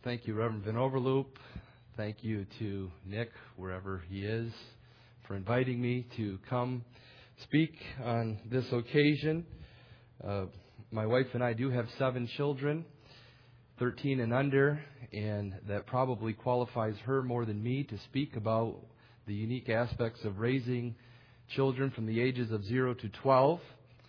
Thank you, Reverend Van Overloop. Thank you to Nick, wherever he is, for inviting me to come speak on this occasion. My wife and I do have 7 children, 13 and under, and that probably qualifies her more than me to speak about the unique aspects of raising children from the ages of 0 to 12.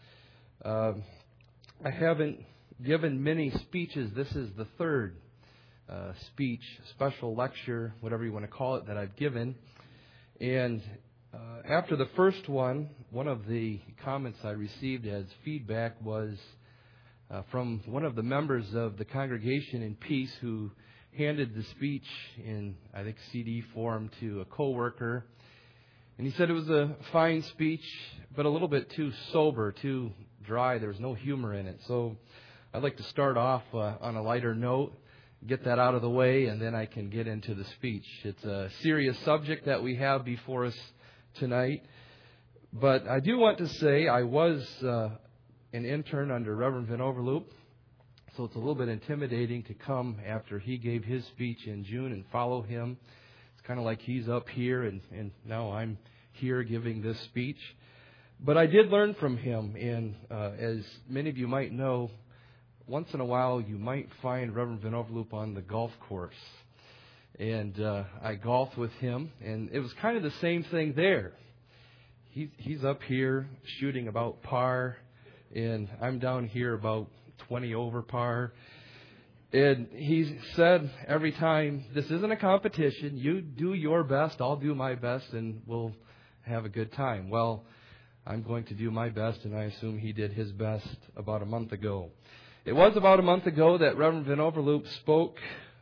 I haven't given many speeches. This is the third speech, special lecture, whatever you want to call it, that I've given. And after the first one of the comments I received as feedback was from one of the members of the congregation in Peace who handed the speech in, I think, CD form to a coworker. And he said it was a fine speech, but a little bit too sober, too dry. There was no humor in it. So I'd like to start off on a lighter note, get that out of the way, and then I can get into the speech. It's a serious subject that we have before us tonight. But I do want to say I was an intern under Reverend Van Overloop, so it's a little bit intimidating to come after he gave his speech in June and follow him. It's kind of like he's up here and now I'm here giving this speech. But I did learn from him, and as many of you might know, once in a while you might find Reverend Van Overloop on the golf course. And I golfed with him, and it was kind of the same thing there. He's up here shooting about par, and I'm down here about 20 over par. And he said every time, this isn't a competition. You do your best, I'll do my best, and we'll have a good time. Well, I'm going to do my best, and I assume he did his best about a month ago. It was about a month ago that Reverend Van Overloop spoke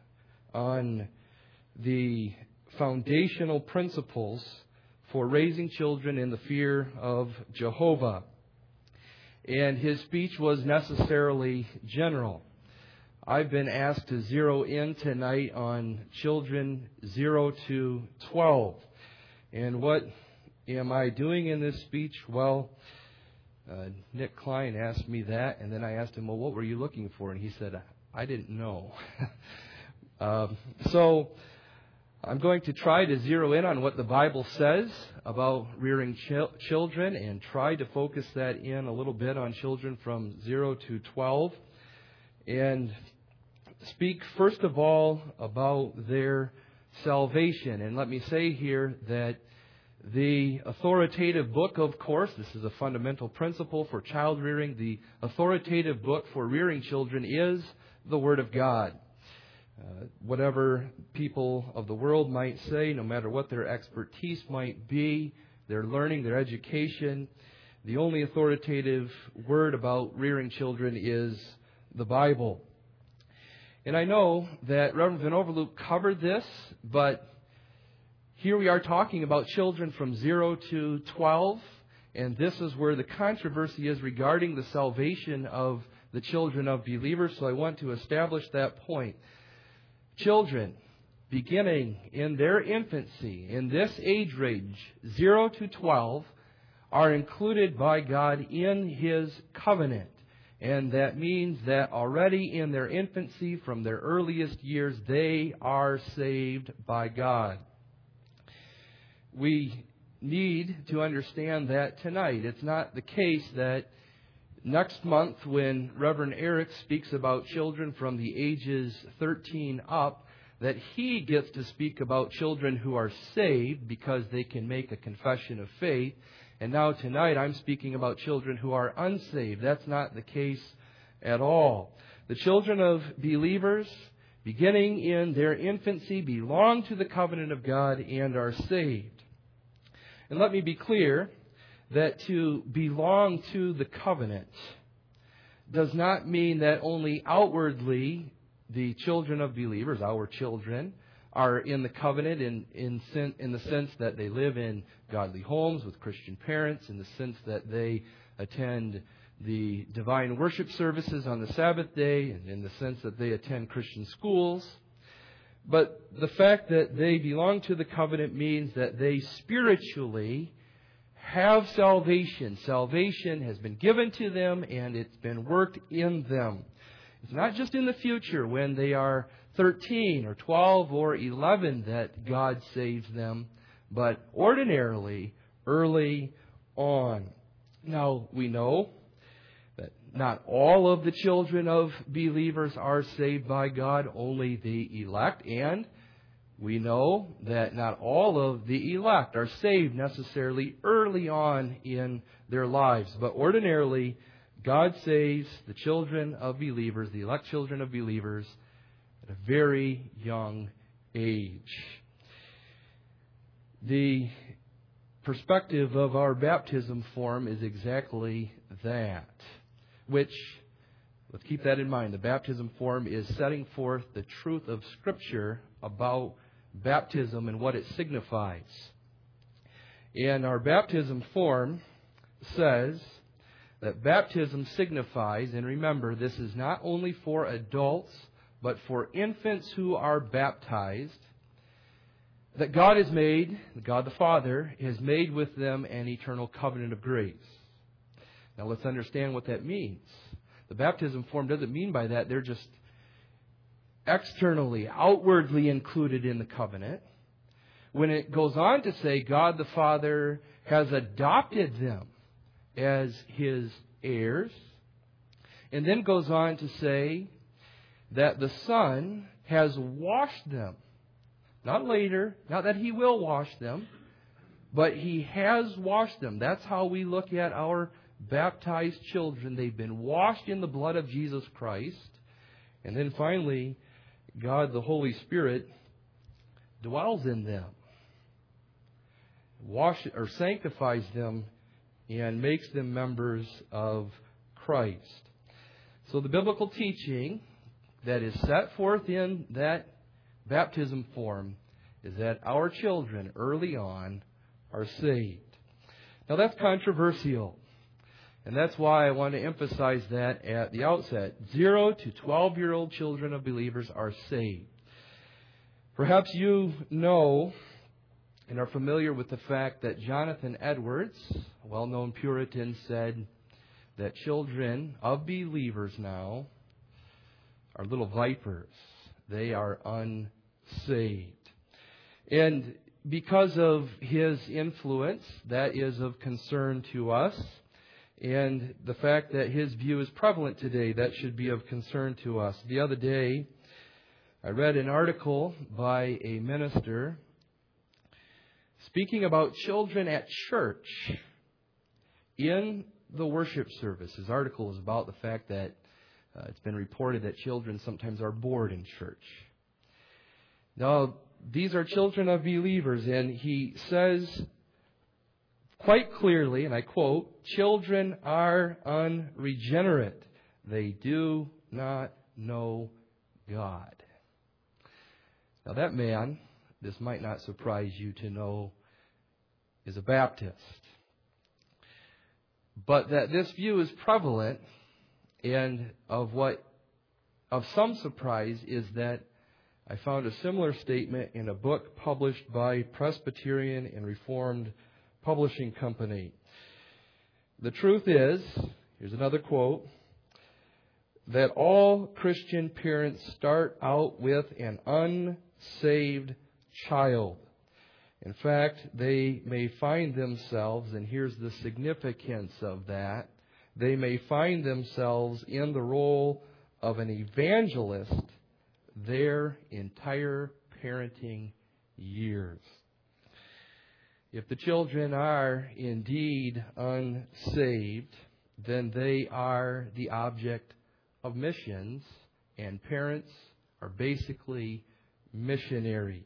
on the foundational principles for raising children in the fear of Jehovah. And his speech was necessarily general. I've been asked to zero in tonight on children 0 to 12. And what am I doing in this speech? Well, Nick Klein asked me that, and then I asked him, well, what were you looking for? And he said, I didn't know. So I'm going to try to zero in on what the Bible says about rearing children and try to focus that in a little bit on children from 0 to 12 and speak first of all about their salvation. And let me say here that the authoritative book, of course, this is a fundamental principle for child rearing. The authoritative book for rearing children is the Word of God. Whatever people of the world might say, no matter what their expertise might be, their learning, their education, the only authoritative word about rearing children is the Bible. And I know that Reverend Van Overloop covered this, but here we are talking about children from 0 to 12, and this is where the controversy is regarding the salvation of the children of believers, so I want to establish that point. Children, beginning in their infancy, in this age range, 0 to 12, are included by God in His covenant. And that means that already in their infancy, from their earliest years, they are saved by God. We need to understand that tonight. It's not the case that next month when Reverend Eric speaks about children from the ages 13 up, that he gets to speak about children who are saved because they can make a confession of faith. And now tonight I'm speaking about children who are unsaved. That's not the case at all. The children of believers, beginning in their infancy, belong to the covenant of God and are saved. And let me be clear that to belong to the covenant does not mean that only outwardly the children of believers, our children, are in the covenant in the sense that they live in godly homes with Christian parents, in the sense that they attend the divine worship services on the Sabbath day, and in the sense that they attend Christian schools. But the fact that they belong to the covenant means that they spiritually have salvation. Salvation has been given to them and it's been worked in them. It's not just in the future when they are 13 or 12 or 11 that God saves them, but ordinarily early on. Now, we know that not all of the children of believers are saved by God, only the elect, and we know that not all of the elect are saved necessarily early on in their lives, but ordinarily God saves the children of believers, the elect children of believers, at a very young age. The perspective of our baptism form is exactly that, which, let's keep that in mind. The baptism form is setting forth the truth of Scripture about baptism and what it signifies. And our baptism form says that baptism signifies, and remember, this is not only for adults, but for infants who are baptized, that God has made, God the Father, has made with them an eternal covenant of grace. Now let's understand what that means. The baptism form doesn't mean by that they're just externally, outwardly included in the covenant. When it goes on to say God the Father has adopted them as His heirs, and then goes on to say that the Son has washed them. Not later, not that He will wash them, but He has washed them. That's how we look at our baptized children. They've been washed in the blood of Jesus Christ. And then finally, God the Holy Spirit dwells in them, sanctifies them, and makes them members of Christ. So the biblical teaching that is set forth in that baptism form is that our children early on are saved. Now that's controversial. And that's why I want to emphasize that at the outset. 0 to 12-year-old children of believers are saved. Perhaps you know and are familiar with the fact that Jonathan Edwards, a well-known Puritan, said that children of believers now are little vipers. They are unsaved. And because of his influence, that is of concern to us. And the fact that his view is prevalent today, that should be of concern to us. The other day, I read an article by a minister speaking about children at church in the worship service. His article is about the fact that it's been reported that children sometimes are bored in church. Now, these are children of believers, and he says quite clearly, and I quote, "Children are unregenerate. They do not know God." Now that man, this might not surprise you to know, is a Baptist. But that this view is prevalent, and of some surprise is that I found a similar statement in a book published by Presbyterian and Reformed Publishing Company. The truth is, here's another quote, that all Christian parents start out with an unsaved child. In fact, they may find themselves, and here's the significance of that, they may find themselves in the role of an evangelist their entire parenting years. If the children are indeed unsaved, then they are the object of missions, and parents are basically missionaries.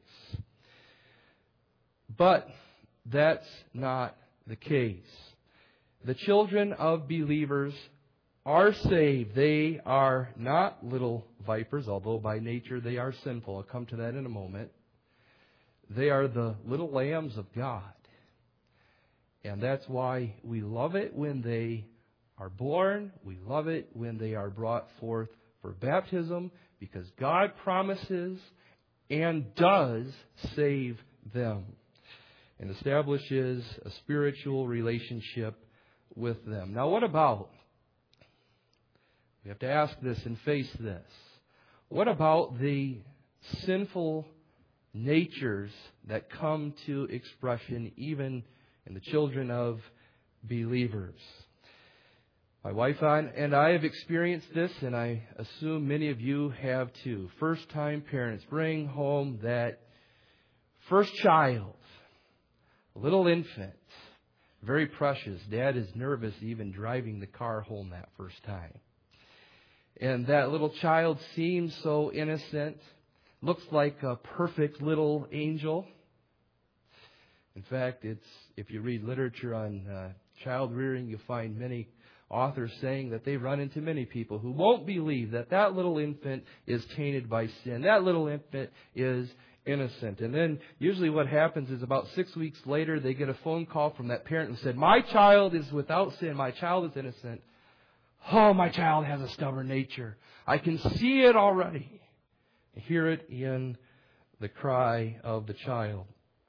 But that's not the case. The children of believers are saved. They are not little vipers, although by nature they are sinful. I'll come to that in a moment. They are the little lambs of God. And that's why we love it when they are born. We love it when they are brought forth for baptism, because God promises and does save them and establishes a spiritual relationship with them. Now, what about? We have to ask this and face this. What about the sinful natures that come to expression even in the children of believers. My wife and I have experienced this, and I assume many of you have too. First-time parents bring home that first child, a little infant, very precious. Dad is nervous even driving the car home that first time. And that little child seems so innocent, looks like a perfect little angel. In fact, if you read literature on child rearing, you'll find many authors saying that they run into many people who won't believe that that little infant is tainted by sin. That little infant is innocent. And then usually what happens is about 6 weeks later, they get a phone call from that parent who said, "My child is without sin. My child is innocent. Oh, my child has a stubborn nature. I can see it already." I hear it in the cry of the child.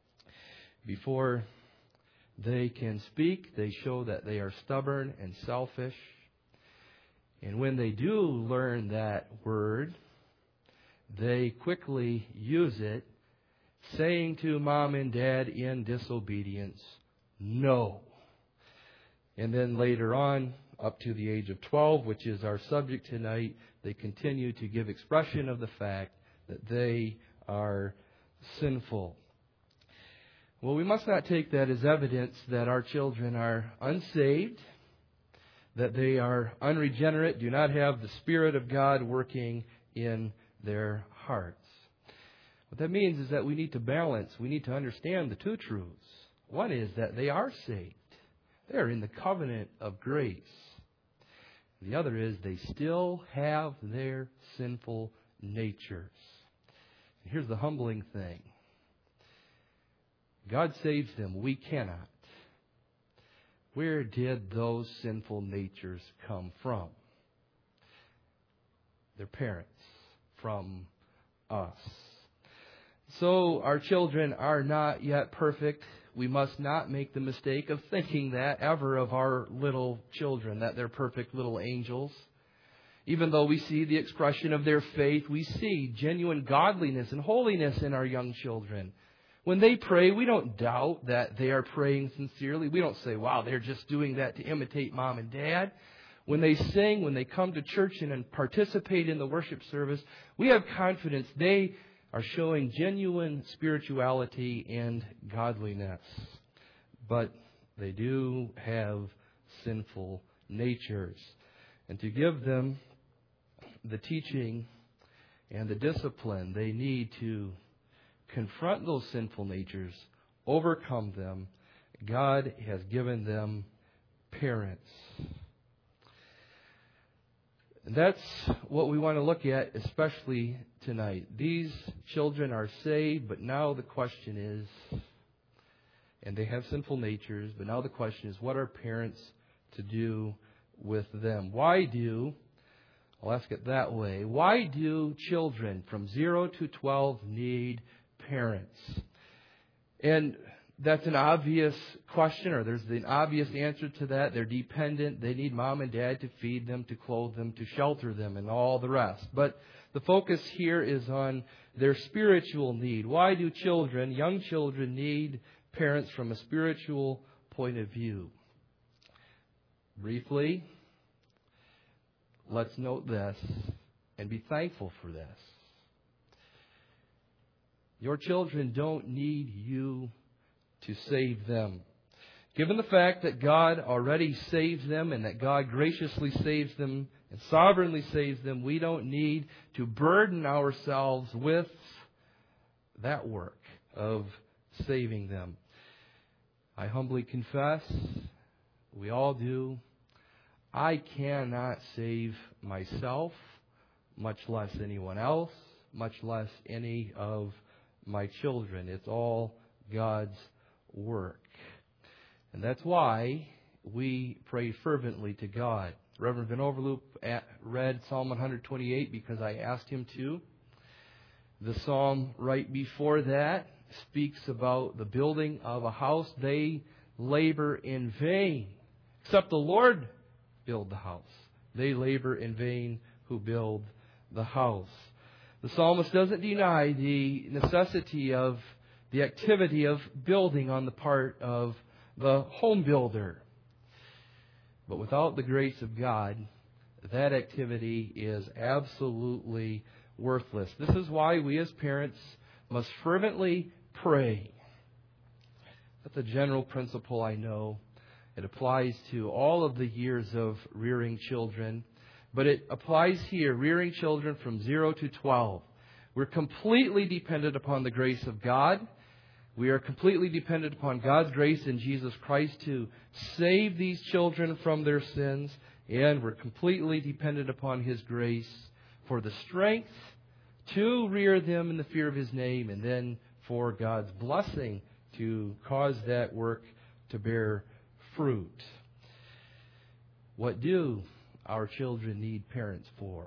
Before they can speak, they show that they are stubborn and selfish. And when they do learn that word, they quickly use it, saying to mom and dad in disobedience, "No." And then later on, up to the age of 12, which is our subject tonight, they continue to give expression of the fact that they are sinful. Well, we must not take that as evidence that our children are unsaved, that they are unregenerate, do not have the Spirit of God working in their hearts. What that means is that we need to balance, we need to understand the two truths. One is that they are saved. They are in the covenant of grace. The other is they still have their sinful natures. And here's the humbling thing. God saves them. We cannot. Where did those sinful natures come from? Their parents. From us. So our children are not yet perfect. We must not make the mistake of thinking that ever of our little children, that they're perfect little angels. Even though we see the expression of their faith, we see genuine godliness and holiness in our young children. When they pray, we don't doubt that they are praying sincerely. We don't say, "Wow, they're just doing that to imitate mom and dad." When they sing, when they come to church and participate in the worship service, we have confidence they are showing genuine spirituality and godliness. But they do have sinful natures. And to give them the teaching and the discipline, they need to confront those sinful natures, overcome them. God has given them parents. And that's what we want to look at, especially tonight. These children are saved, but now the question is, and they have sinful natures, but now the question is, what are parents to do with them? I'll ask it that way, why do children from 0 to 12 need parents? And that's an obvious question, or there's an obvious answer to that. They're dependent. They need mom and dad to feed them, to clothe them, to shelter them, and all the rest. But the focus here is on their spiritual need. Why do young children, need parents from a spiritual point of view? Briefly, let's note this and be thankful for this. Your children don't need you to save them. Given the fact that God already saves them and that God graciously saves them and sovereignly saves them, we don't need to burden ourselves with that work of saving them. I humbly confess, we all do, I cannot save myself, much less anyone else, much less any of my children. It's all God's work. And that's why we pray fervently to God. Reverend Van Overloop read Psalm 128 because I asked him to. The psalm right before that speaks about the building of a house. They labor in vain, except the Lord build the house. They labor in vain who build the house. The psalmist doesn't deny the necessity of the activity of building on the part of the home builder. But without the grace of God, that activity is absolutely worthless. This is why we as parents must fervently pray. That's a general principle, I know. It applies to all of the years of rearing children. But it applies here, rearing children from 0 to 12. We're completely dependent upon the grace of God. We are completely dependent upon God's grace in Jesus Christ to save these children from their sins. And we're completely dependent upon His grace for the strength to rear them in the fear of His name, and then for God's blessing to cause that work to bear fruit. What do our children need parents for?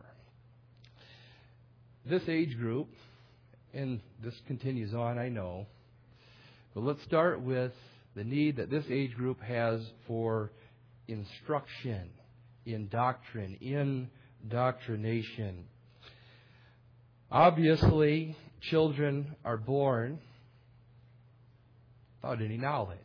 This age group, and this continues on, I know, but let's start with the need that this age group has for instruction in doctrine, indoctrination. Obviously, children are born without any knowledge.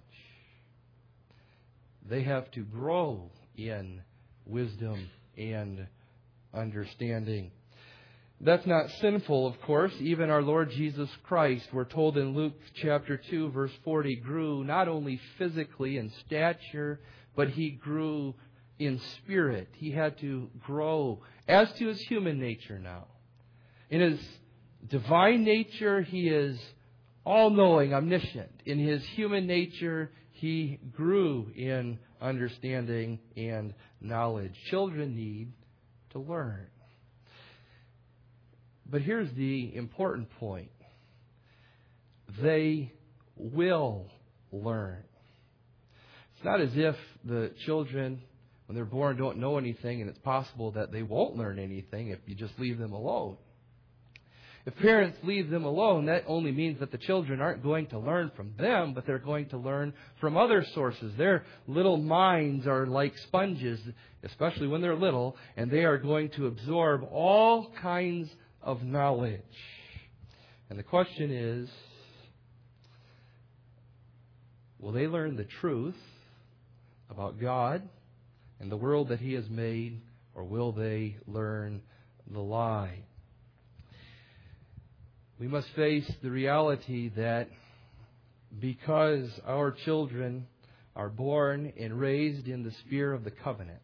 They have to grow in wisdom and understanding. That's not sinful, of course. Even our Lord Jesus Christ, we're told in Luke chapter 2, verse 40, grew not only physically in stature, but He grew in spirit. He had to grow as to His human nature now. In His divine nature, He is all-knowing, omniscient. In His human nature, He grew in understanding and knowledge. Children need to learn. But here's the important point. They will learn. It's not as if the children, when they're born, don't know anything, and it's possible that they won't learn anything if you just leave them alone. If parents leave them alone, that only means that the children aren't going to learn from them, but they're going to learn from other sources. Their little minds are like sponges, especially when they're little, and they are going to absorb all kinds of knowledge. And the question is, will they learn the truth about God and the world that He has made, or will they learn the lie? We must face the reality that because our children are born and raised in the sphere of the covenant,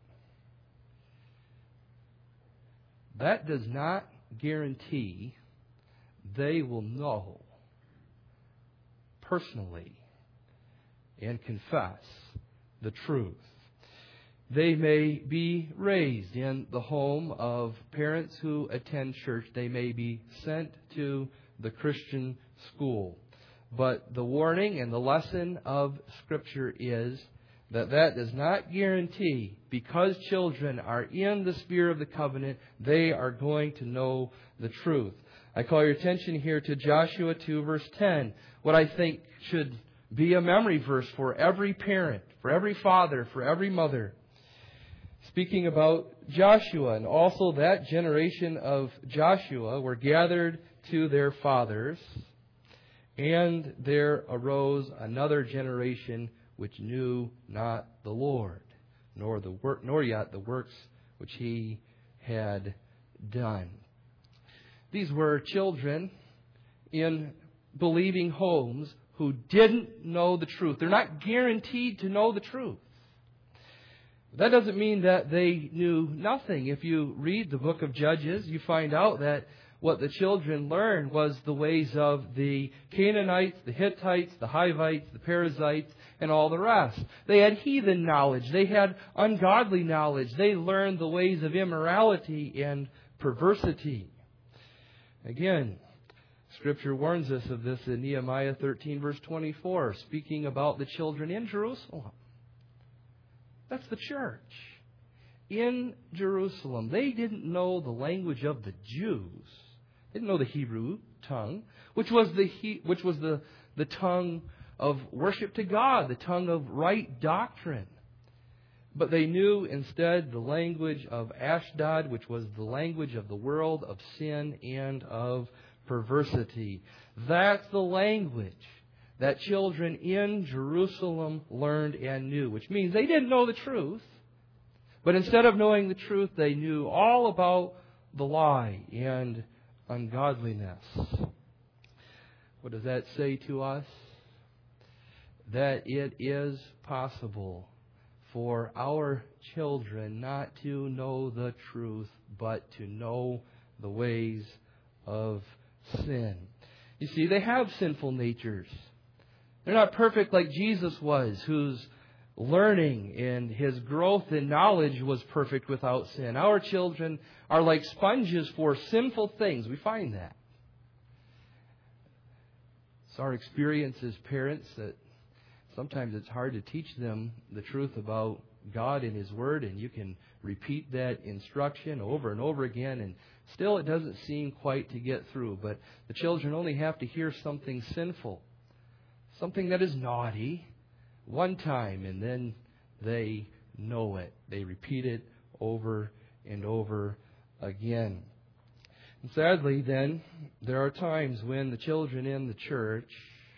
that does not guarantee they will know personally and confess the truth. They may be raised in the home of parents who attend church. They may be sent to the Christian school. But the warning and the lesson of Scripture is that does not guarantee, because children are in the sphere of the covenant, they are going to know the truth. I call your attention here to Joshua 2, verse 10, what I think should be a memory verse for every parent, for every father, for every mother. Speaking about Joshua, and also that generation of Joshua were gathered to their fathers, and there arose another generation which knew not the Lord, nor yet the works which He had done. These were children in believing homes who didn't know the truth. They're not guaranteed to know the truth. That doesn't mean that they knew nothing. If you read the book of Judges, you find out that what the children learned was the ways of the Canaanites, the Hittites, the Hivites, the Perizzites, and all the rest. They had heathen knowledge. They had ungodly knowledge. They learned the ways of immorality and perversity. Again, Scripture warns us of this in Nehemiah 13, verse 24, speaking about the children in Jerusalem. That's the church. In Jerusalem, they didn't know the language of the Jews. They didn't know the Hebrew tongue, which was the tongue of worship to God, the tongue of right doctrine. but they knew instead the language of Ashdod, which was the language of the world, of sin, and of perversity. That's the language that children in Jerusalem learned and knew, which means they didn't know the truth, but instead of knowing the truth, they knew all about the lie and ungodliness. What does that say to us? That it is possible for our children not to know the truth, but to know the ways of sin. You see, they have sinful natures. They're not perfect like Jesus was, whose learning and his growth in knowledge was perfect without sin. Our children are like sponges for sinful things. We find that. It's our experience as parents that sometimes it's hard to teach them the truth about God and His Word, and you can repeat that instruction over and over again, and still it doesn't seem quite to get through. But the children only have to hear something sinful, something that is naughty, one time, and then they know it. They repeat it over and over again. And sadly, then, there are times when the children in the church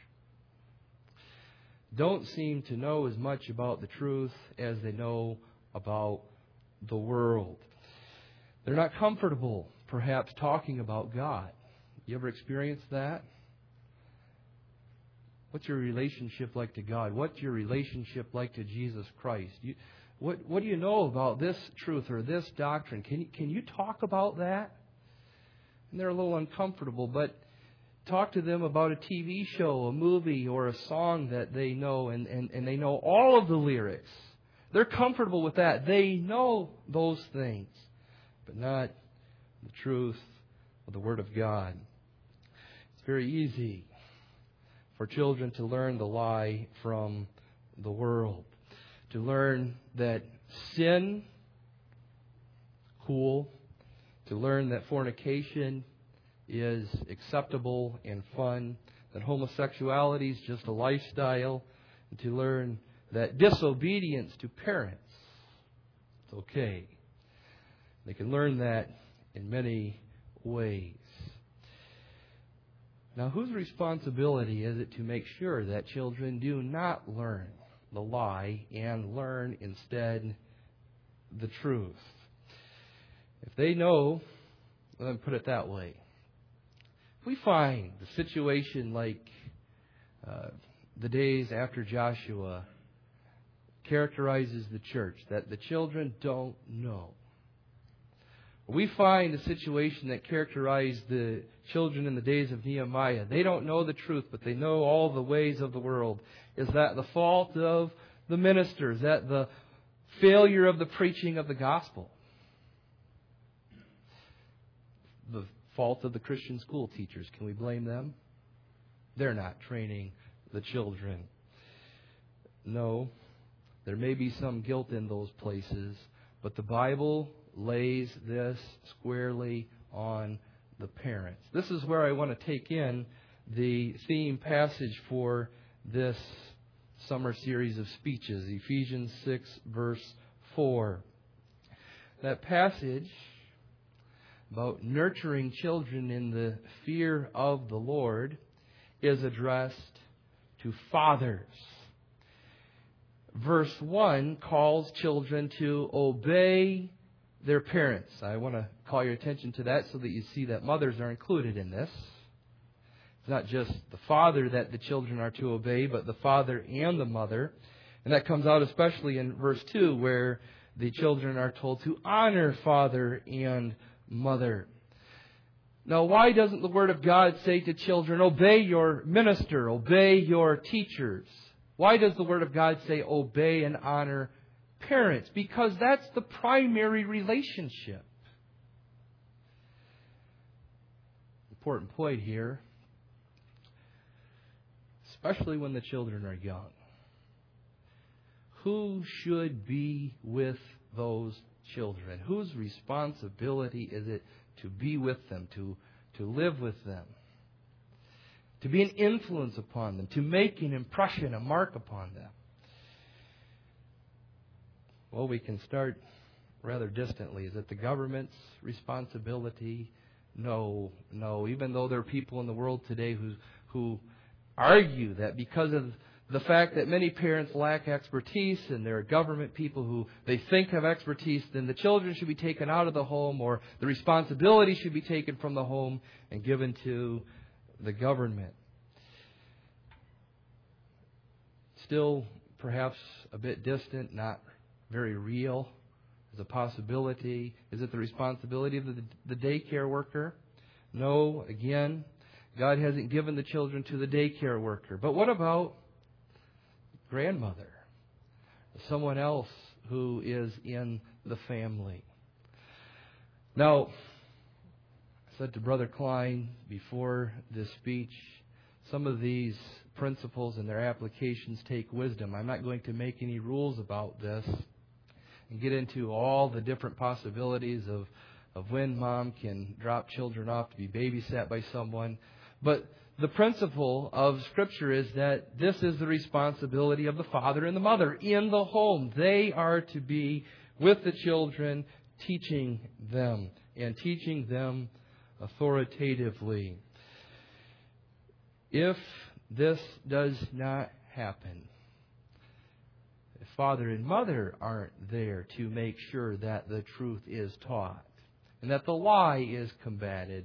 don't seem to know as much about the truth as they know about the world. They're not comfortable, perhaps, talking about God. You ever experienced that? What's your relationship like to God? What's your relationship like to Jesus Christ? What do you know about this truth or this doctrine? Can you talk about that? And they're a little uncomfortable, but talk to them about a TV show, a movie, or a song that they know, and they know all of the lyrics. They're comfortable with that. They know those things, but not the truth of the Word of God. It's very easy for children to learn the lie from the world, to learn that sin, cool, to learn that fornication is acceptable and fun, that homosexuality is just a lifestyle, and to learn that disobedience to parents is okay. They can learn that in many ways. Now, whose responsibility is it to make sure that children do not learn the lie and learn instead the truth? If they know, let me put it that way. If we find the situation like the days after Joshua characterizes the church, that the children don't know, we find a situation that characterized the children in the days of Nehemiah. They don't know the truth, but they know all the ways of the world. Is that the fault of the ministers? Is that the failure of the preaching of the gospel? The fault of the Christian school teachers? Can we blame them? They're not training the children. No, there may be some guilt in those places, but the Bible lays this squarely on the parents. This is where I want to take in the theme passage for this summer series of speeches, Ephesians 6, verse 4. That passage about nurturing children in the fear of the Lord is addressed to fathers. Verse 1 calls children to obey their parents. I want to call your attention to that so that you see that mothers are included in this. It's not just the father that the children are to obey, but the father and the mother. And that comes out especially in verse 2, where the children are told to honor father and mother. Now, why doesn't the Word of God say to children, obey your minister, obey your teachers? Why does the Word of God say obey and honor parents? Because that's the primary relationship. Important point here, especially when the children are young. Who should be with those children? Whose responsibility is it to be with them, to live with them, to be an influence upon them, to make an impression, a mark upon them? Well, we can start rather distantly. Is it the government's responsibility? No. Even though there are people in the world today who argue that because of the fact that many parents lack expertise and there are government people who they think have expertise, then the children should be taken out of the home, or the responsibility should be taken from the home and given to the government. Still, perhaps a bit distant, not very real as a possibility. Is it the responsibility of the daycare worker? No, again, God hasn't given the children to the daycare worker. But what about grandmother? Someone else who is in the family. Now, I said to Brother Klein before this speech, some of these principles and their applications take wisdom. I'm not going to make any rules about this and get into all the different possibilities of when mom can drop children off to be babysat by someone. But the principle of Scripture is that this is the responsibility of the father and the mother in the home. They are to be with the children, teaching them and teaching them authoritatively. If this does not happen, if father and mother aren't there to make sure that the truth is taught and that the lie is combated,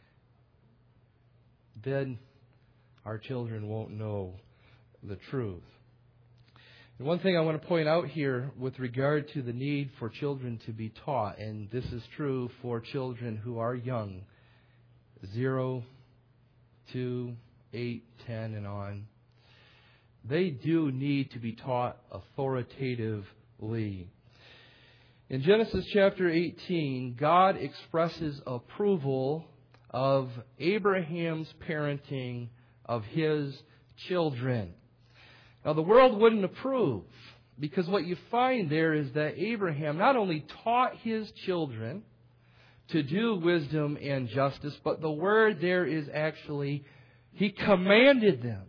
then our children won't know the truth. And one thing I want to point out here with regard to the need for children to be taught, and this is true for children who are young, 0 to 8, 10, and on, they do need to be taught authoritatively. In Genesis chapter 18, God expresses approval of Abraham's parenting of his children. Now, the world wouldn't approve, because what you find there is that Abraham not only taught his children to do wisdom and justice, but the word there is actually, he commanded them.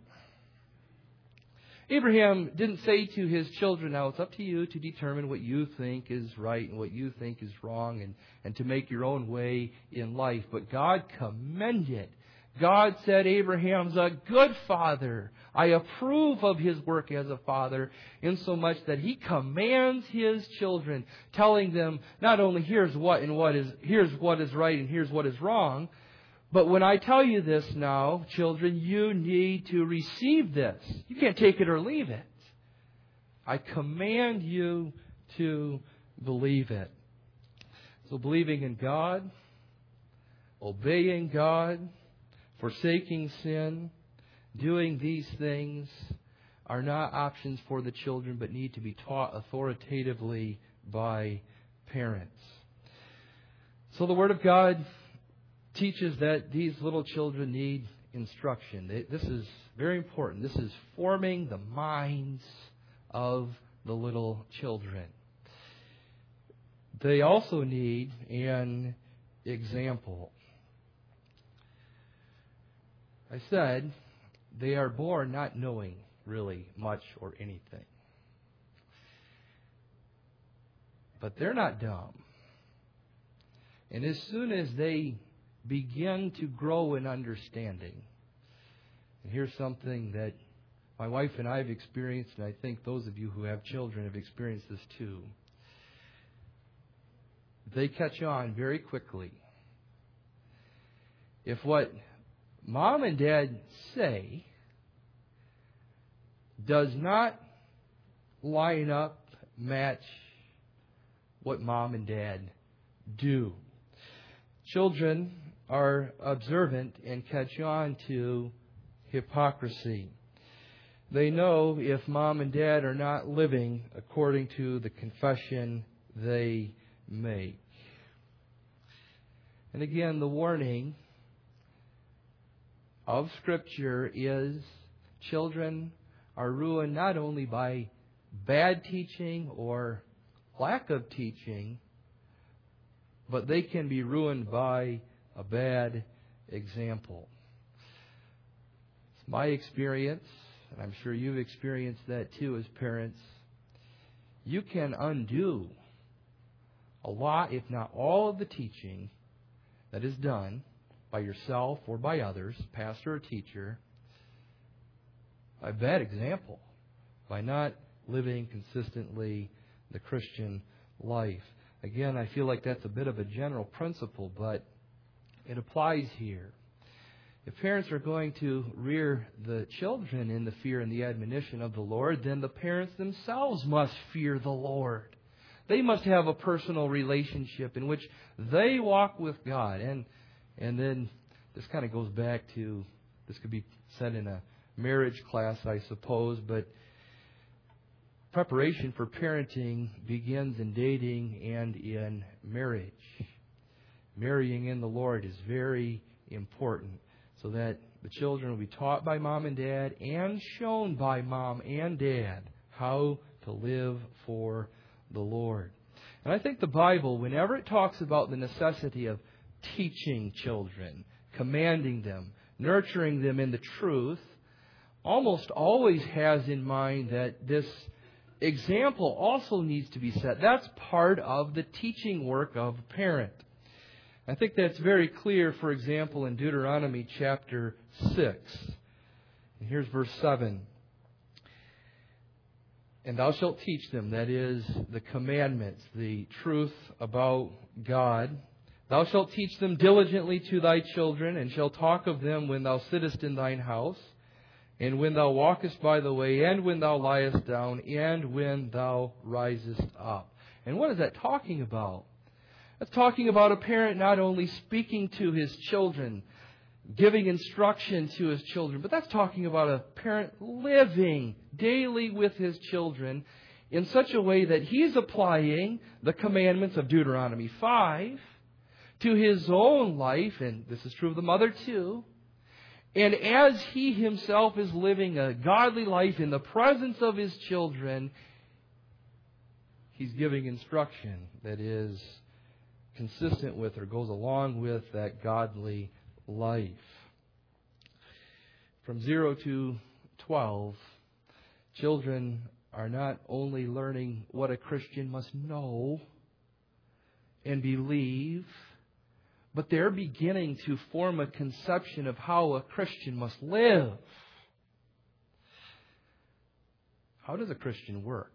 Abraham didn't say to his children, now it's up to you to determine what you think is right and what you think is wrong and to make your own way in life. But God commended. God said Abraham's a good father. I approve of his work as a father, insomuch that he commands his children, telling them not only here's what is right and here's what is wrong, but when I tell you this now, children, you need to receive this. You can't take it or leave it. I command you to believe it. So believing in God, obeying God, forsaking sin, doing these things are not options for the children, but need to be taught authoritatively by parents. So the Word of God teaches that these little children need instruction. This is very important. This is forming the minds of the little children. They also need an example. I said they are born not knowing really much or anything. But they're not dumb. And as soon as they begin to grow in understanding, and here's something that my wife and I have experienced, and I think those of you who have children have experienced this too. They catch on very quickly. If what Mom and Dad say does not line up, match what Mom and Dad do. Children are observant and catch on to hypocrisy. They know if Mom and Dad are not living according to the confession they make. And again, the warning of Scripture is children are ruined not only by bad teaching or lack of teaching, but they can be ruined by a bad example. It's my experience, and I'm sure you've experienced that too as parents. you can undo a lot, if not all, of the teaching that is done by yourself or by others, pastor or teacher, by bad example, by not living consistently the Christian life. Again, I feel like that's a bit of a general principle, but it applies here. If parents are going to rear the children in the fear and the admonition of the Lord, then the parents themselves must fear the Lord. They must have a personal relationship in which they walk with God. And then this kind of goes back to, this could be said in a marriage class, I suppose, but preparation for parenting begins in dating and in marriage. Marrying in the Lord is very important, so that the children will be taught by mom and dad and shown by mom and dad how to live for the Lord. And I think the Bible, whenever it talks about the necessity of teaching children, commanding them, nurturing them in the truth, almost always has in mind that this example also needs to be set. That's part of the teaching work of a parent. I think that's very clear, for example, in Deuteronomy chapter 6. And here's verse 7. And thou shalt teach them, that is, the commandments, the truth about God. Thou shalt teach them diligently to thy children, and shalt talk of them when thou sittest in thine house, and when thou walkest by the way, and when thou liest down, and when thou risest up. And what is that talking about? That's talking about a parent not only speaking to his children, giving instruction to his children, but that's talking about a parent living daily with his children in such a way that he's applying the commandments of Deuteronomy 5 to his own life, and this is true of the mother too. And as he himself is living a godly life in the presence of his children, he's giving instruction that is consistent with or goes along with that godly life. From 0 to 12, children are not only learning what a Christian must know and believe, but they're beginning to form a conception of how a Christian must live. How does a Christian work?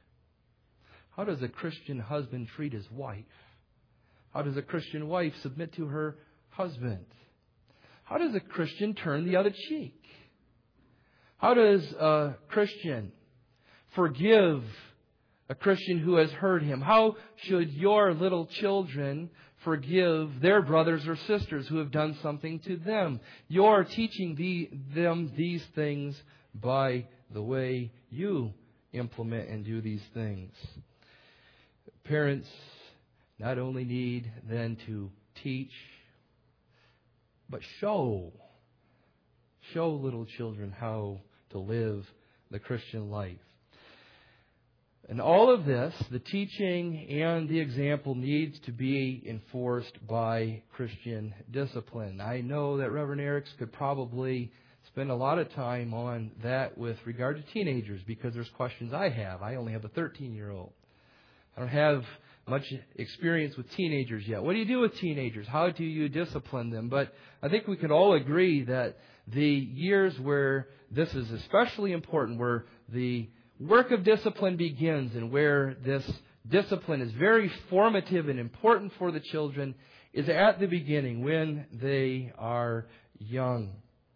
How does a Christian husband treat his wife? How does a Christian wife submit to her husband? How does a Christian turn the other cheek? How does a Christian forgive a Christian who has hurt him? How should your little children forgive their brothers or sisters who have done something to them? You're teaching them these things by the way you implement and do these things. Parents not only need then to teach, but show little children how to live the Christian life. And all of this, the teaching and the example, needs to be enforced by Christian discipline. I know that Reverend Eriks could probably spend a lot of time on that with regard to teenagers, because there's questions I have. I only have a 13-year-old. I don't have much experience with teenagers yet. What do you do with teenagers? How do you discipline them? But I think we can all agree that the years where this is especially important, where the work of discipline begins and where this discipline is very formative and important for the children, is at the beginning when they are young.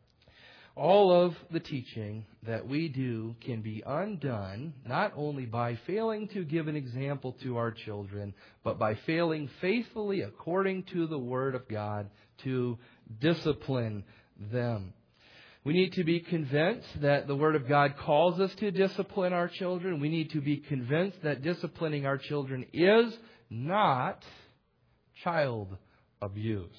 All of the teaching that we do can be undone not only by failing to give an example to our children, but by failing faithfully according to the Word of God to discipline them. We need to be convinced that the Word of God calls us to discipline our children. We need to be convinced that disciplining our children is not child abuse.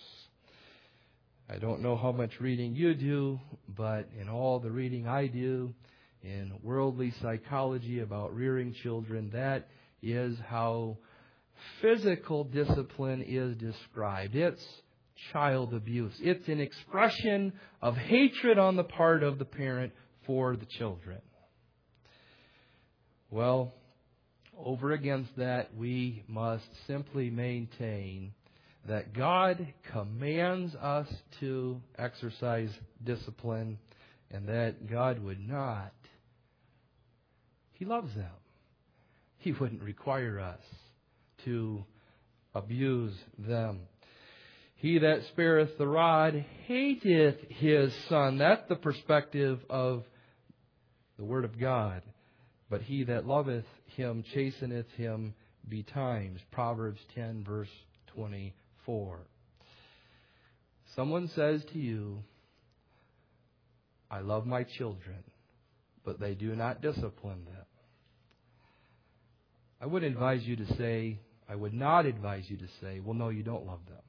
I don't know how much reading you do, but in all the reading I do in worldly psychology about rearing children, that is how physical discipline is described. It's child abuse. It's an expression of hatred on the part of the parent for the children. Well, Over against that, we must simply maintain that God commands us to exercise discipline, and that God would not. He loves them. He wouldn't require us to abuse them. He that spareth the rod hateth his son. That's the perspective of the Word of God. But he that loveth him chasteneth him betimes. Proverbs 10, verse 24. Someone says to you, I love my children, but they do not discipline them. I would not advise you to say, well, no, you don't love them.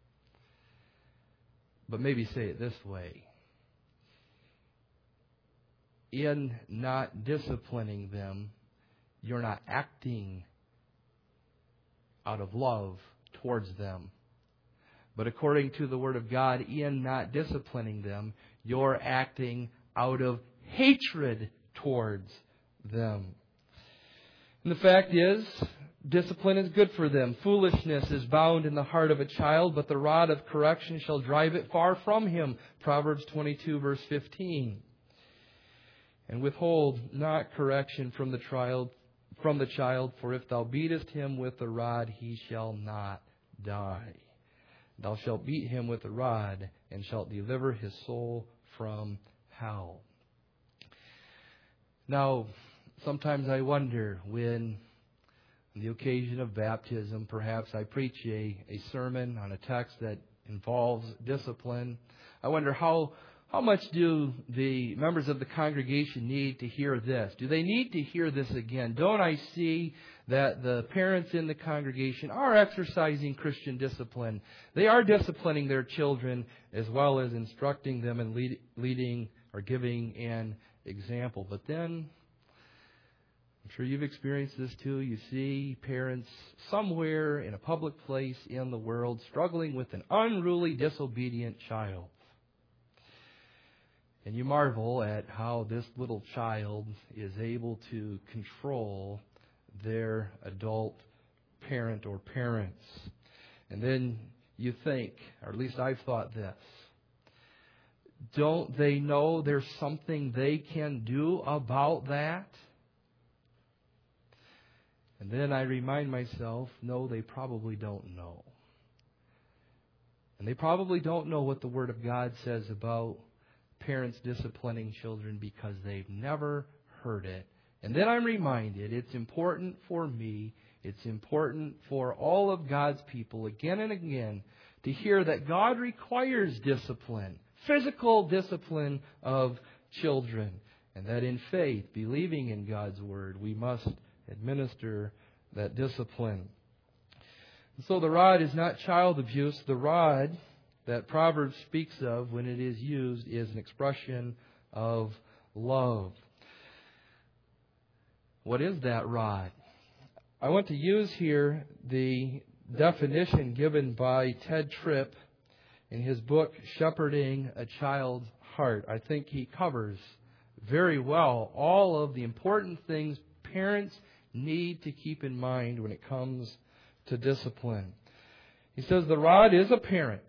But maybe say it this way. In not disciplining them, you're not acting out of love towards them. But according to the Word of God, in not disciplining them, you're acting out of hatred towards them. And the fact is, discipline is good for them. Foolishness is bound in the heart of a child, but the rod of correction shall drive it far from him. Proverbs 22, verse 15. And withhold not correction from the child, for if thou beatest him with the rod, he shall not die. Thou shalt beat him with the rod, and shalt deliver his soul from hell. Now, sometimes I wonder when, on the occasion of baptism, perhaps I preach a sermon on a text that involves discipline. I wonder how much do the members of the congregation need to hear this? Do they need to hear this again? Don't I see that the parents in the congregation are exercising Christian discipline? They are disciplining their children as well as instructing them and leading or giving an example. But then, I'm sure you've experienced this too. You see parents somewhere in a public place in the world struggling with an unruly, disobedient child. And you marvel at how this little child is able to control their adult parent or parents. And then you think, or at least I've thought this, don't they know there's something they can do about that? And then I remind myself, no, they probably don't know. And they probably don't know what the Word of God says about parents disciplining children because they've never heard it. And then I'm reminded it's important for me, it's important for all of God's people again and again to hear that God requires discipline, physical discipline of children, and that in faith, believing in God's Word, we must administer that discipline. And so the rod is not child abuse. The rod that Proverbs speaks of when it is used is an expression of love. What is that rod? I want to use here the definition given by Ted Tripp in his book, Shepherding a Child's Heart. I think he covers very well all of the important things parents need to keep in mind when it comes to discipline. He says the rod is a parent.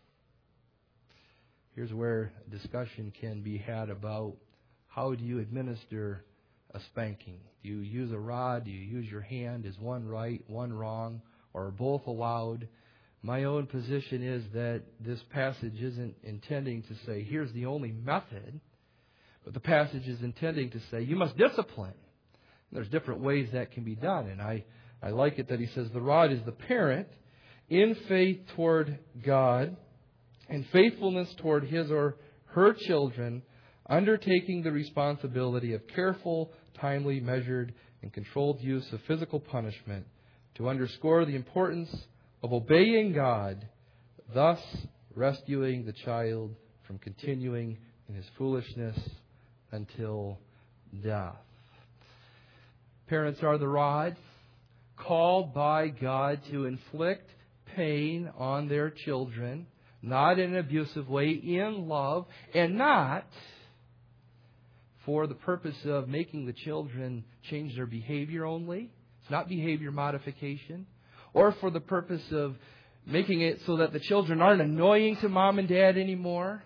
Here's where a discussion can be had about how do you administer a spanking. Do you use a rod? Do you use your hand? Is one right, one wrong, or are both allowed? My own position is that this passage isn't intending to say, here's the only method, but the passage is intending to say, you must discipline. There's different ways that can be done, and I like it that he says the rod is the parent in faith toward God and faithfulness toward his or her children, undertaking the responsibility of careful, timely, measured, and controlled use of physical punishment to underscore the importance of obeying God, thus rescuing the child from continuing in his foolishness until death. Parents are the rod, called by God to inflict pain on their children, not in an abusive way, in love, and not for the purpose of making the children change their behavior only, It's not behavior modification, or for the purpose of making it so that the children aren't annoying to mom and dad anymore,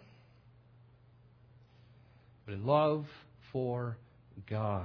but in love for God.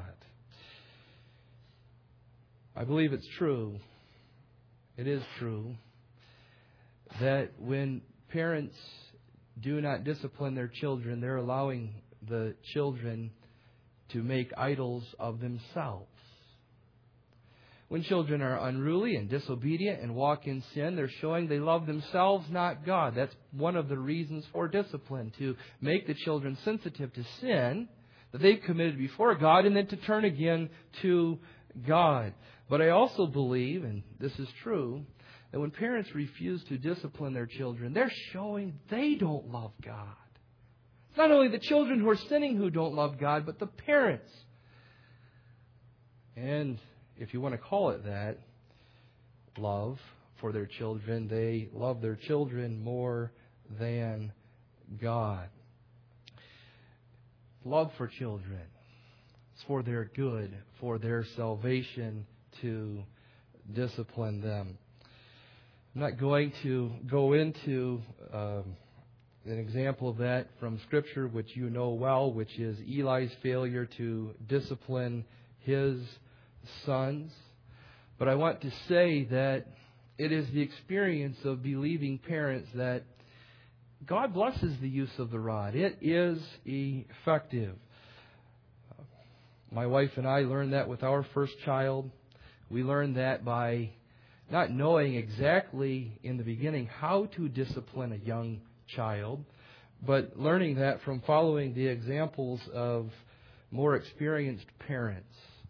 I believe it's true. It is true that when parents do not discipline their children, they're allowing the children to make idols of themselves. When children are unruly and disobedient and walk in sin, they're showing they love themselves, not God. That's one of the reasons for discipline, to make the children sensitive to sin that they've committed before God and then to turn again to God. But I also believe, and this is true, that when parents refuse to discipline their children, they're showing they don't love God. It's not only the children who are sinning who don't love God, but the parents. And if you want to call it that, love for their children, they love their children more than God. Love for children. It's for their good, for their salvation, to discipline them. I'm not going to go into an example of that from Scripture, which you know well, which is Eli's failure to discipline his sons. But I want to say that it is the experience of believing parents that God blesses the use of the rod. It is effective. My wife and I learned that with our first child. We learned that by not knowing exactly in the beginning how to discipline a young child, but learning that from following the examples of more experienced parents.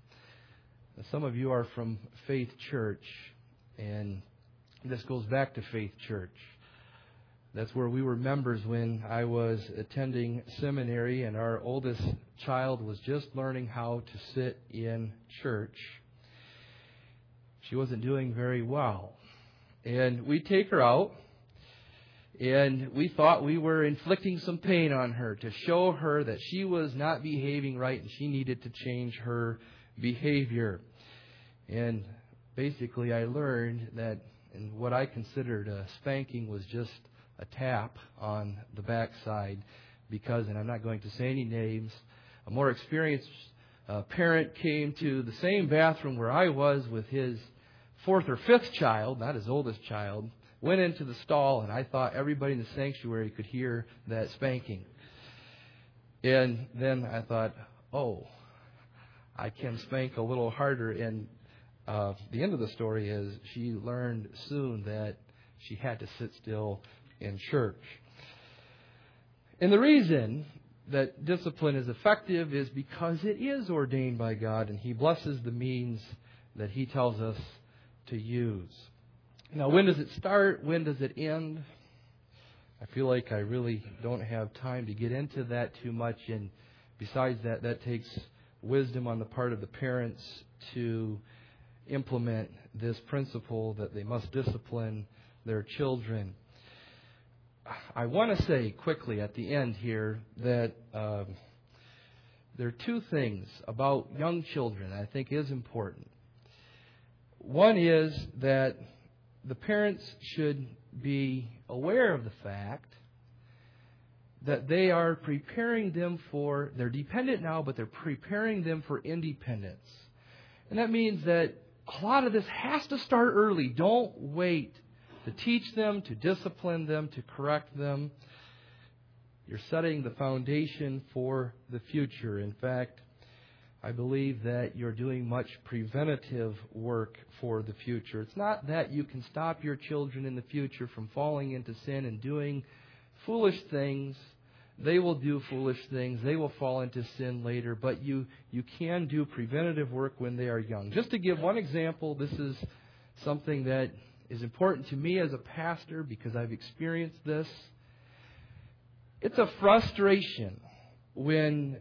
Some of you are from Faith Church, and this goes back to Faith Church. That's where we were members when I was attending seminary, and our oldest child was just learning how to sit in church. She wasn't doing very well. And we take her out, and we thought we were inflicting some pain on her to show her that she was not behaving right and she needed to change her behavior. And basically I learned that what I considered a spanking was just a tap on the backside because, and I'm not going to say any names, a more experienced parent came to the same bathroom where I was with his fourth or fifth child, not his oldest child, went into the stall, and I thought everybody in the sanctuary could hear that spanking. And then I thought, oh, I can spank a little harder. And the end of the story is she learned soon that she had to sit still in church. And the reason that discipline is effective is because it is ordained by God, and He blesses the means that He tells us to use. Now, when does it start? When does it end? I feel like I really don't have time to get into that too much. And besides that, that takes wisdom on the part of the parents to implement this principle that they must discipline their children. I want to say quickly at the end here that there are two things about young children I think is important. One is that the parents should be aware of the fact that they are preparing them for, they're dependent now, but they're preparing them for independence. And that means that a lot of this has to start early. Don't wait to teach them, to discipline them, to correct them. You're setting the foundation for the future. In fact, I believe that you're doing much preventative work for the future. It's not that you can stop your children in the future from falling into sin and doing foolish things. They will do foolish things. They will fall into sin later. But you can do preventative work when they are young. Just to give one example, this is something that is important to me as a pastor because I've experienced this. It's a frustration when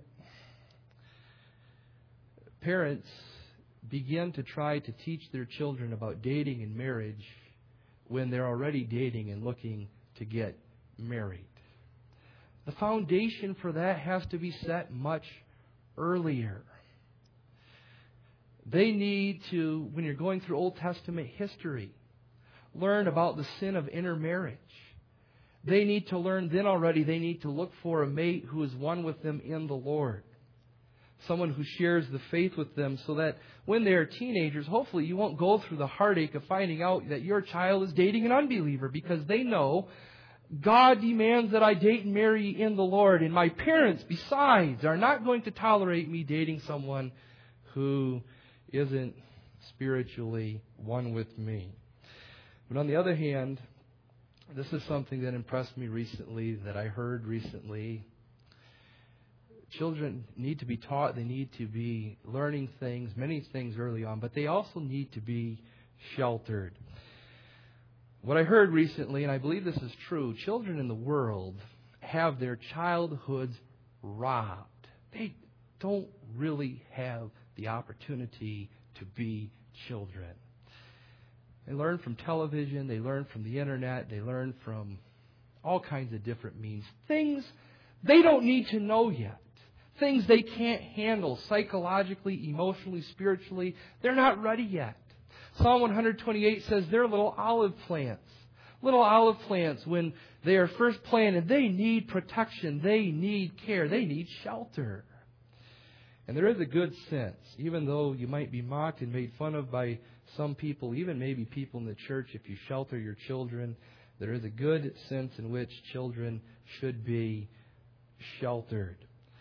parents begin to try to teach their children about dating and marriage when they're already dating and looking to get married. The foundation for that has to be set much earlier. They need to, when you're going through Old Testament history, learn about the sin of intermarriage. They need to learn then already, they need to look for a mate who is one with them in the Lord. Someone who shares the faith with them so that when they are teenagers, hopefully you won't go through the heartache of finding out that your child is dating an unbeliever, because they know God demands that I date and marry in the Lord. And my parents, besides, are not going to tolerate me dating someone who isn't spiritually one with me. But on the other hand, this is something that impressed me recently, that I heard recently. Children need to be taught, they need to be learning things, many things early on, but they also need to be sheltered. What I heard recently, and I believe this is true, children in the world have their childhoods robbed. They don't really have the opportunity to be children. They learn from television, they learn from the internet, they learn from all kinds of different means. Things they don't need to know yet. Things they can't handle psychologically, emotionally, spiritually. They're not ready yet. Psalm 128 says they're little olive plants. Little olive plants, when they are first planted, they need protection, they need care, they need shelter. And there is a good sense, even though you might be mocked and made fun of by some people, even maybe people in the church, if you shelter your children, there is a good sense in which children should be sheltered.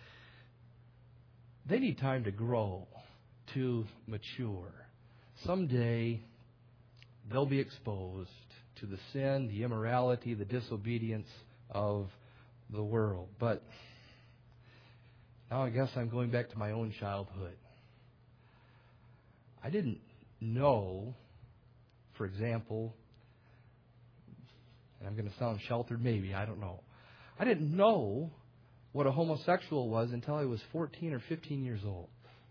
They need time to grow, to mature. Someday, they'll be exposed to the sin, the immorality, the disobedience of the world. But now I guess I'm going back to my own childhood. I didn't know, for example, and I'm going to sound sheltered maybe, I don't know. I didn't know what a homosexual was until I was 14 or 15 years old.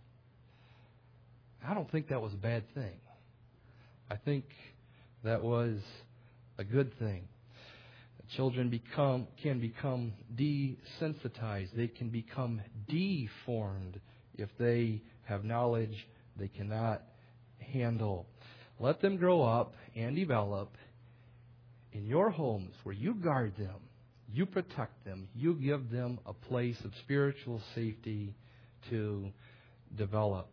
I don't think that was a bad thing. I think that was a good thing. Children can become desensitized. They can become deformed if they have knowledge they cannot handle. Let them grow up and develop in your homes where you guard them, you protect them, you give them a place of spiritual safety to develop.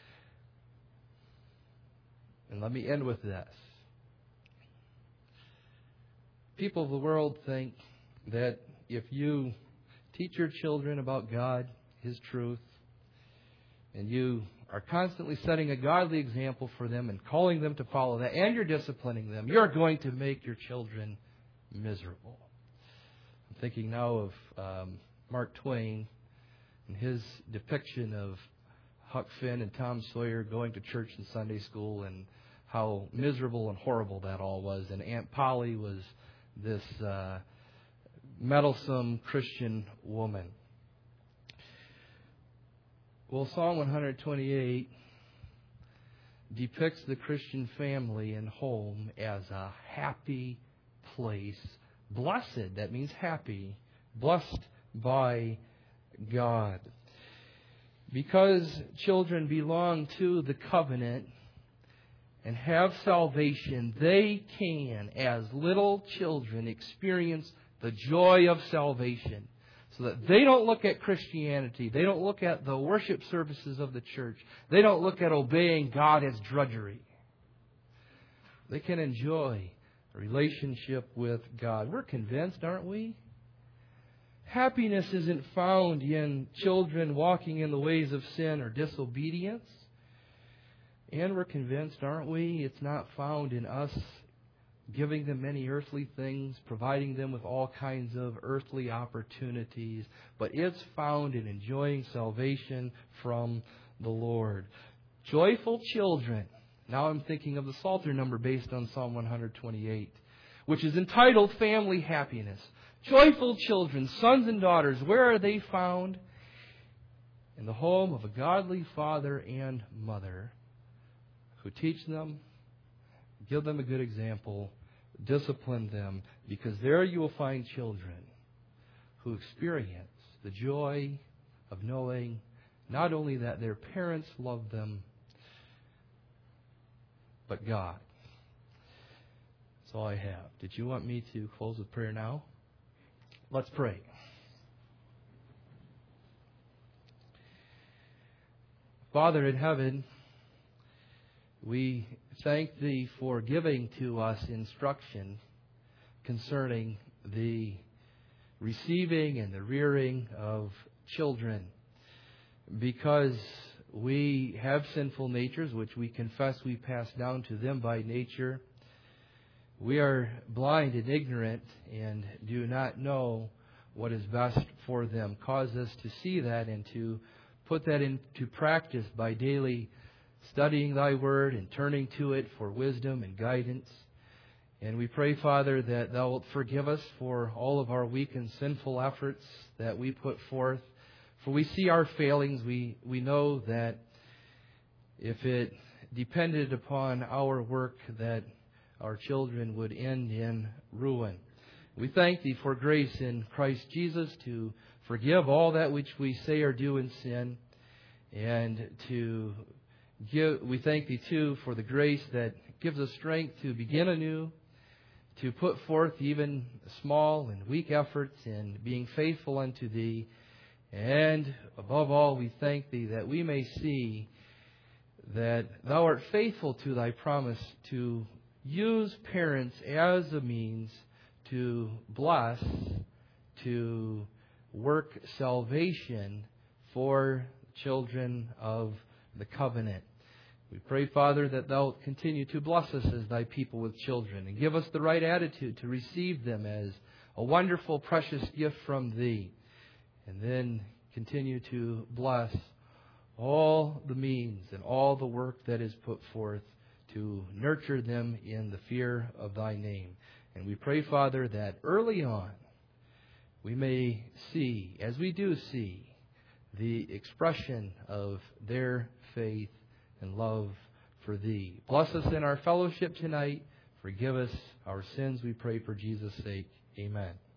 And let me end with this. People of the world think that if you teach your children about God, His truth, and you are constantly setting a godly example for them and calling them to follow that, and you're disciplining them, you're going to make your children miserable. I'm thinking now of Mark Twain and his depiction of Huck Finn and Tom Sawyer going to church and Sunday school, and how miserable and horrible that all was. And Aunt Polly was this meddlesome Christian woman. Well, Psalm 128 depicts the Christian family and home as a happy place. Blessed, that means happy. Blessed by God. Because children belong to the covenant and have salvation, they can, as little children, experience the joy of salvation. So that they don't look at Christianity, they don't look at the worship services of the church, they don't look at obeying God as drudgery. They can enjoy a relationship with God. We're convinced, aren't we? Happiness isn't found in children walking in the ways of sin or disobedience. And we're convinced, aren't we? It's not found in us giving them many earthly things, providing them with all kinds of earthly opportunities, but it's found in enjoying salvation from the Lord. Joyful children. Now I'm thinking of the Psalter number based on Psalm 128, which is entitled Family Happiness. Joyful children, sons and daughters, where are they found? In the home of a godly father and mother who teach them, give them a good example, discipline them, because there you will find children who experience the joy of knowing not only that their parents love them, but God. That's all I have. Did you want me to close with prayer now? Let's pray. Father in heaven, we thank Thee for giving to us instruction concerning the receiving and the rearing of children. Because we have sinful natures, which we confess we pass down to them by nature, we are blind and ignorant and do not know what is best for them. Cause us to see that and to put that into practice by daily studying Thy Word and turning to it for wisdom and guidance. And we pray, Father, that Thou wilt forgive us for all of our weak and sinful efforts that we put forth. For we see our failings. We know that if it depended upon our work, that our children would end in ruin. We thank Thee for grace in Christ Jesus to forgive all that which we say or do in sin, and we thank Thee too for the grace that gives us strength to begin anew, to put forth even small and weak efforts in being faithful unto Thee. And above all, we thank Thee that we may see that Thou art faithful to Thy promise to use parents as a means to bless, to work salvation for children of the covenant. We pray, Father, that Thou wilt continue to bless us as Thy people with children and give us the right attitude to receive them as a wonderful, precious gift from Thee. And then continue to bless all the means and all the work that is put forth to nurture them in the fear of Thy name. And we pray, Father, that early on we may see, as we do see, the expression of their faith and love for Thee. Bless us in our fellowship tonight. Forgive us our sins, we pray, for Jesus' sake. Amen.